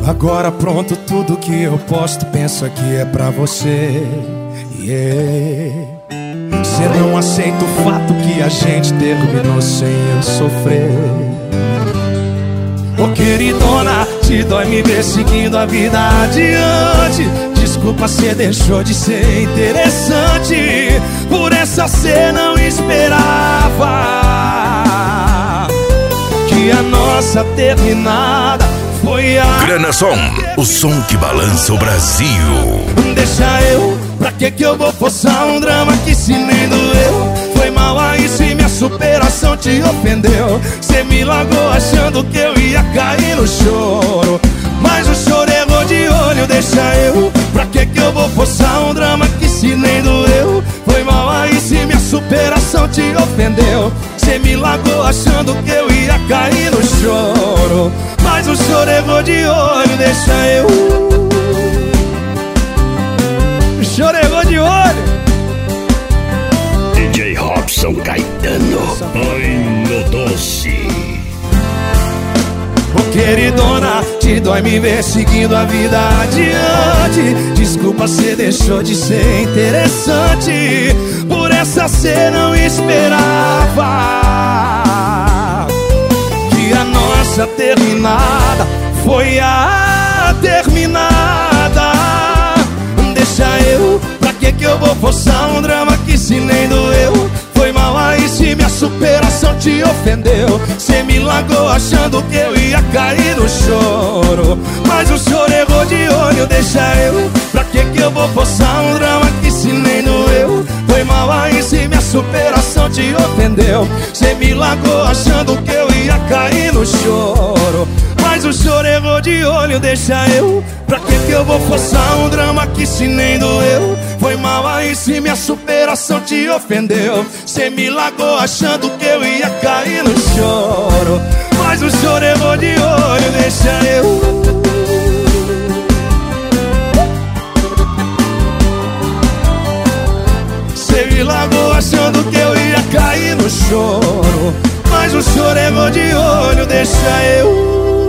Agora pronto, tudo que eu posto, pensa que é pra você. Cê não aceita o fato que a gente terminou sem eu sofrer. Ô queridona, te dói me ver seguindo a vida adiante. Desculpa, cê deixou de ser interessante. Por essa cê não esperava que a nossa terminada foi a Grana Som, o som que balança o Brasil. Deixa eu, pra que eu vou forçar um drama que se nem doeu? Foi mal aí se minha superação te ofendeu. Cê me largou achando que eu ia cair no choro, mas o choro errou de olho. Deixa eu, pra que eu vou forçar um drama que se nem doeu? Foi mal aí se minha superação te ofendeu. Cê me largou achando que eu ia cair no choro, mas o choro errou de olho. Deixa eu, o choro errou de olho. DJ Robson Caetano, ai meu doce. Ô queridona, te dói me ver seguindo a vida adiante. Desculpa, cê deixou de ser interessante. Por essa cê não esperava que a nossa terminada foi a terminada. Deixa eu, pra que eu vou forçar um drama que se nem doeu? Foi mal aí se minha superação te ofendeu. Cê me largou achando que eu ia cair no choro, mas o choro errou de olho. Deixa eu, pra que eu vou forçar um drama que se nem doeu? Foi mal aí se minha superação te ofendeu. Cê me largou achando que eu ia cair no choro, mas o choro errou de olho. Deixa eu, pra que eu vou forçar um drama que se nem doeu? Foi mal aí se minha superação te ofendeu. Cê me largou achando que eu ia cair no choro, mas o choro errou de olho. Deixa eu, cê me largou achando que eu ia cair no choro, mas o choro errou de olho. Deixa eu,